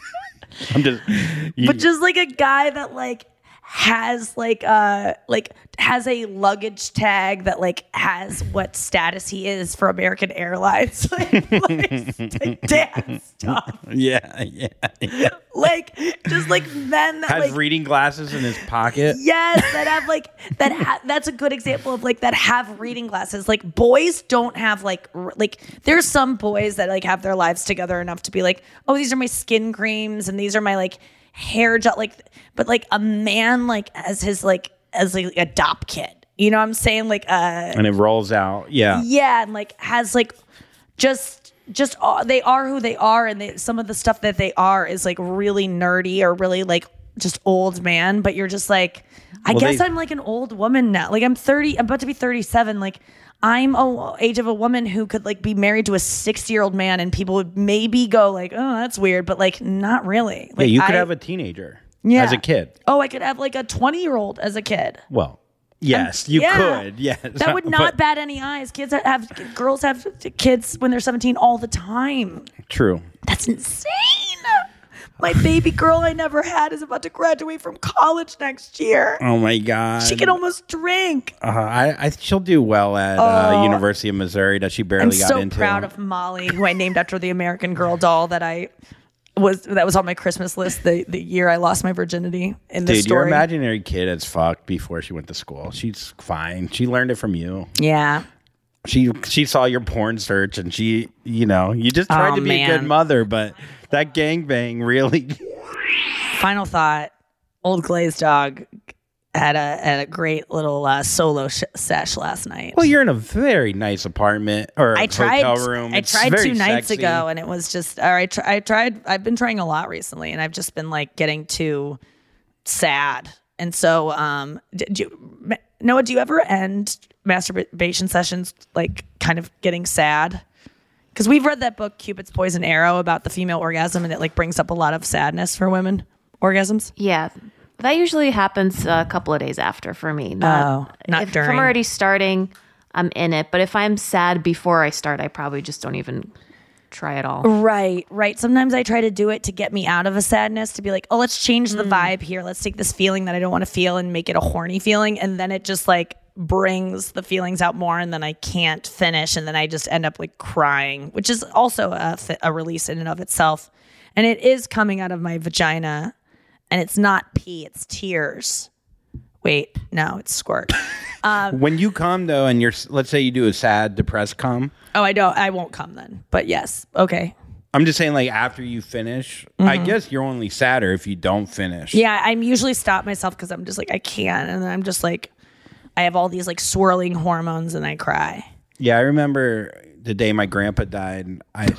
just, you, But just like a guy that like has like uh like has a luggage tag that like has what status he is for American Airlines. like, like, like dad stuff. yeah, yeah, yeah. Like just like men that Has like reading glasses in his pocket. yes, that have like that. Ha- that's a good example of like that have reading glasses. Like boys don't have like r- like there's some boys that like have their lives together enough to be like, oh, these are my skin creams and these are my like hair gel. Like, but like a man like as his like as like a dop kid. You know what I'm saying? Like uh And it rolls out. Yeah. yeah, and like has like just just uh, they are who they are, and they, some of the stuff that they are is like really nerdy or really like just old man. But you're just like, I Well, guess they- I'm like an old woman now. Like I'm thirty, I'm about to be thirty-seven. Like I'm a age of a woman who could like be married to a sixty year old man, and people would maybe go like, oh, that's weird, but like not really. Yeah, Like, you could I- have a teenager yeah. as a kid. Oh, I could have like a twenty year old as a kid. Well, yes, you Yeah. could. Yes. That would not But- bat any eyes. Kids that have girls have kids when they're seventeen all the time. True. That's insane. My baby girl I never had is about to graduate from college next year. Oh my God. She can almost drink. Uh, I, I she'll do well at uh, University of Missouri that she barely I'm got so into. proud of Molly, who I named after the American Girl doll that I was that was on my Christmas list the, the year I lost my virginity in this Dude, your story. imaginary kid as fuck before she went to school. She's fine. She learned it from you. Yeah. She she saw your porn search and she, you know, you just tried Oh, to be a good man. mother, but that gangbang really. Final thought. Old Glazed Dog had a had a great little uh, solo sh- sesh last night. Well, you're in a very nice apartment or I tried. hotel room. I It's tried very two nights sexy. ago, and it was just. Or I, tr- I tried. I've been trying a lot recently, and I've just been like getting too sad. And so, um, d- do you, Ma- Noah, do you ever end masturbation sessions like kind of getting sad? Because we've read that book, Cupid's Poison Arrow, about the female orgasm, and it like brings up a lot of sadness for women orgasms. Yeah, that usually happens a couple of days after for me. Not, Oh, not if during. I'm already starting, I'm in it. But if I'm sad before I start, I probably just don't even try at all. Right, right. Sometimes I try to do it to get me out of a sadness, to be like, oh, let's change the vibe here. Let's take this feeling that I don't want to feel and make it a horny feeling. And then it just like brings the feelings out more, and then I can't finish. And then I just end up like crying, which is also a, fi- a release in and of itself. And it is coming out of my vagina. and it's not pee, it's tears. Wait, no, it's squirt. When you come though, and you're, let's say you do a sad, depressed come. Oh, I don't. I won't come then. But yes, okay. I'm just saying, like after you finish, Mm-hmm. I guess you're only sadder if you don't finish. Yeah, I'm usually stop myself because I'm just like I can't, and then I'm just like I have all these like swirling hormones, and I cry. Yeah, I remember the day my grandpa died. And I,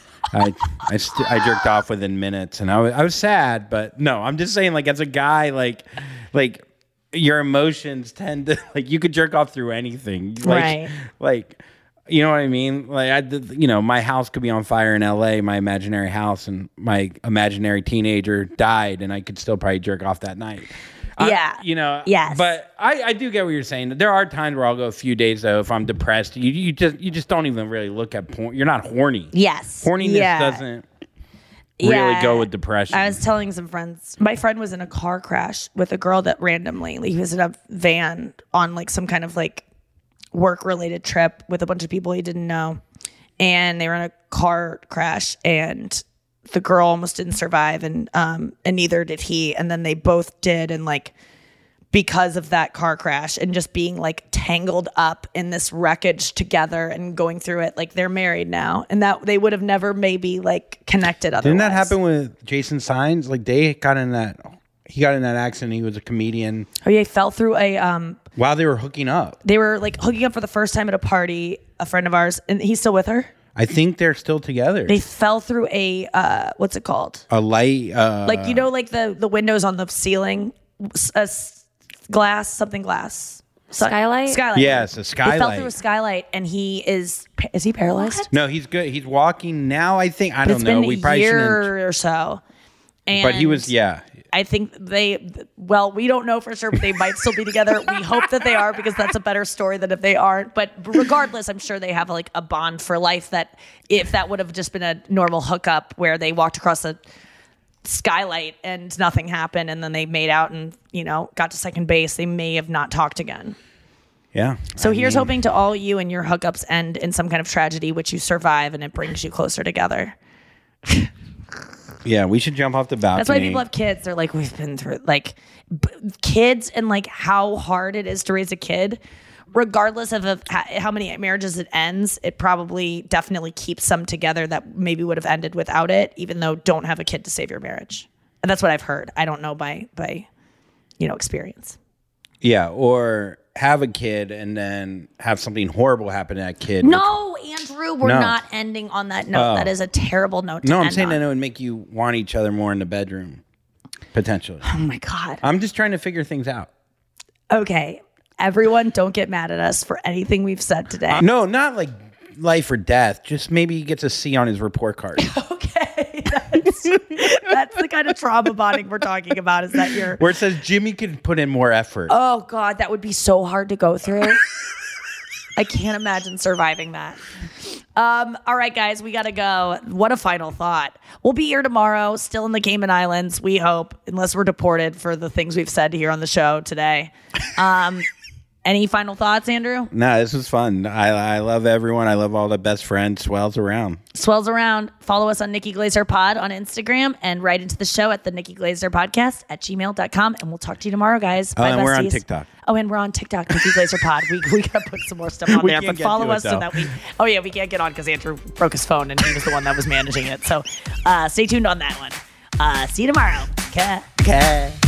I, I, st- I jerked off within minutes, and I was, I was sad. But no, I'm just saying, like as a guy, like, like your emotions tend to like you could jerk off through anything, like, Right. like. You know what I mean? Like, I, did- you know, my house could be on fire in L A, my imaginary house, and my imaginary teenager died, and I could still probably jerk off that night. I- Yeah. you know. Yes. But I, I do get what you're saying. There are times where I'll go a few days though if I'm depressed. You, you just, you just don't even really look at porn. You're not horny. Yes, Horniness yeah. doesn't really Yeah. go with depression. I was telling some friends. My friend was in a car crash with a girl that randomly he was in a van on like some kind of like work related trip with a bunch of people he didn't know, and they were in a car crash, and the girl almost didn't survive, and um and neither did he, and then they both did, and like because of that car crash and just being like tangled up in this wreckage together and going through it, like they're married now, and that they would have never maybe like connected otherwise. Didn't that happen with Jason Signs? Like they got in that, he got in that accident. He was a comedian Oh yeah, he fell through a um while they were hooking up. they were like hooking up for the first time at a party, a friend of ours, and he's still with her. I think they're still together. They fell through a uh what's it called? a light, uh, Like you know like the the windows on the ceiling, s- a s- glass, something glass. So- Skylight? Skylight. yes, a They fell skylight. through a skylight, and he is is he paralyzed? No, he's good. He's walking now. I think. I don't It's know. been We a probably shouldn't. year or so. And But he was, yeah. I think they, well, we don't know for sure, but they might still be together. We hope that they are, because that's a better story than if they aren't. But regardless, I'm sure they have like a bond for life, that if that would have just been a normal hookup where they walked across a skylight and nothing happened, and then they made out and, you know, got to second base, they may have not talked again. Yeah. So I here's mean, hoping to all you and your hookups end in some kind of tragedy, which you survive, and it brings you closer together. Yeah, we should jump off the balcony. That's why people have kids. They're like, we've been through like b- kids, and like how hard it is to raise a kid. Regardless of if, ha- how many marriages it ends, it probably definitely keeps some together that maybe would have ended without it. Even though don't have a kid to save your marriage, and that's what I've heard. I don't know by by you know experience. Yeah, or have a kid and then have something horrible happen to that kid. No, Andrew, we're No. not ending on that note. Oh. That is a terrible note. To No, I'm end saying on. that it would make you want each other more in the bedroom, potentially. Oh my god. I'm just trying to figure things out. Okay, everyone, don't get mad at us for anything we've said today. No, not like life or death. Just maybe he gets a C on his report card. Okay, that's, that's the kind of trauma bonding we're talking about. Is that you're? Where it says Jimmy could put in more effort. Oh God, that would be so hard to go through. I can't imagine surviving that. Um, all right, guys, we gotta go. What a final thought. We'll be here tomorrow, still in the Cayman Islands, we hope, unless we're deported for the things we've said here on the show today. Um, any final thoughts, Andrew? No, this was fun. I I love everyone. I love all the best friends. Swells around. Swells around. Follow us on Nikki Glazer Pod on Instagram, and write into the show at the Nikki Glazer Podcast at gmail dot com. And we'll talk to you tomorrow, guys. Oh, Bye, and we're on besties. TikTok. Oh, and we're on TikTok, Nikki Glazer Pod. We, we got to put some more stuff on We there, can't but get follow to it, us so though. that we. Oh, yeah, we can't get on because Andrew broke his phone and he was the one that was managing it. So uh, stay tuned on that one. Uh, see you tomorrow. Okay. Okay.